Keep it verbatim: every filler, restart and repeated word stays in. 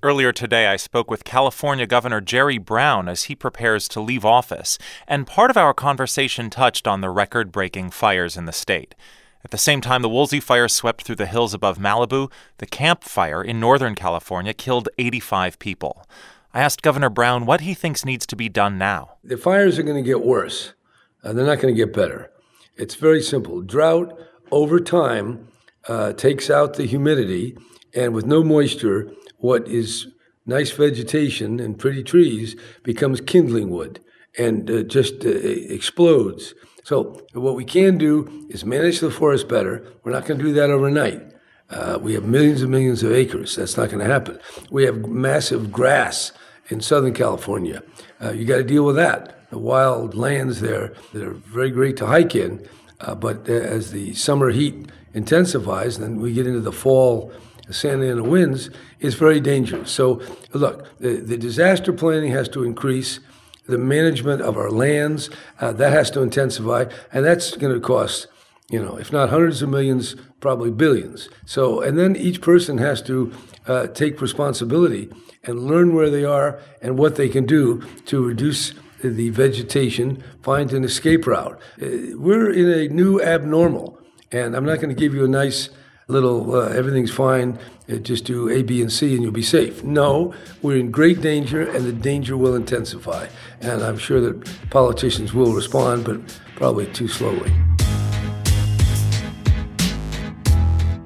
Earlier today, I spoke with California Governor Jerry Brown as he prepares to leave office, and part of our conversation touched on the record-breaking fires in the state. At the same time the Woolsey fire swept through the hills above Malibu, the Camp Fire in Northern California killed eighty-five people. I asked Governor Brown what he thinks needs to be done now. The fires are going to get worse. Uh, they're not going to get better. It's very simple. Drought, over time, uh, takes out the humidity, and with no moisture, what is nice vegetation and pretty trees becomes kindling wood and uh, just uh, explodes. So what we can do is manage the forest better. We're not going to do that overnight. Uh, we have millions and millions of acres. That's not going to happen. We have massive grass in Southern California. Uh, you got to deal with that. The wild lands there that are very great to hike in, uh, but uh, as the summer heat intensifies, then we get into the fall Santa Ana winds, is very dangerous. So look, the, the disaster planning has to increase. The management of our lands, uh, that has to intensify, and that's going to cost, you know, if not hundreds of millions, probably billions. So, and then each person has to uh, take responsibility and learn where they are and what they can do to reduce the vegetation, find an escape route. Uh, we're in a new abnormal, and I'm not going to give you a nice little, uh, everything's fine, uh, just do A, B, and C and you'll be safe. No, we're in great danger, and the danger will intensify. And I'm sure that politicians will respond, but probably too slowly.